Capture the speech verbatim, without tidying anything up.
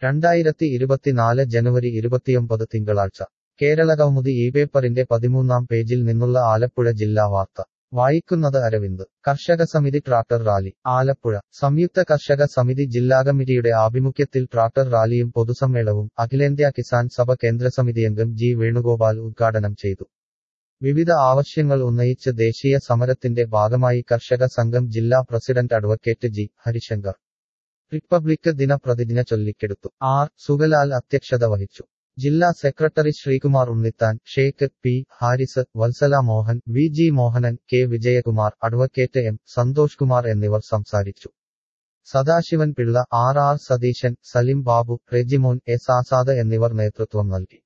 രണ്ടായിരത്തി ഇരുപത്തിനാല് ജനുവരി ഇരുപത്തിയൊമ്പത് തിങ്കളാഴ്ച കേരളകൗമുദി ഈ പേപ്പറിന്റെ പതിമൂന്നാം പേജിൽ നിന്നുള്ള ആലപ്പുഴ ജില്ലാ വാർത്ത വായിക്കുന്നത് അരവിന്ദ്. കർഷക സമിതി ട്രാക്ടർ റാലി ആലപ്പുഴ. സംയുക്ത കർഷക സമിതി ജില്ലാ കമ്മിറ്റിയുടെ ആഭിമുഖ്യത്തിൽ ട്രാക്ടർ റാലിയും പൊതുസമ്മേളനവും അഖിലേന്ത്യാ കിസാൻ സഭ കേന്ദ്രസമിതിയംഗം ജി വേണുഗോപാൽ ഉദ്ഘാടനം ചെയ്തു. വിവിധ ആവശ്യങ്ങൾ ഉന്നയിച്ച് ദേശീയ സമരത്തിന്റെ ഭാഗമായി കർഷക സംഘം ജില്ലാ president advocate G Harishankar republic ദിന പ്രതിജ്ഞ ചൊല്ലിക്കെടുത്തു. ആർ സുഗലാൽ അധ്യക്ഷത വഹിച്ചു. ജില്ലാ secretary Sreekumar Unnithan, Sheikh P Haris, Vatsala Mohan, V G Mohanan, K Vijayakumar, advocate M Santhosh Kumar എന്നിവർ സംസാരിച്ചു. Sadasivan Pillai, R R Satheesan, Salim Babu, Rejimon, S Azad എന്നിവർ നേതൃത്വം നൽകി.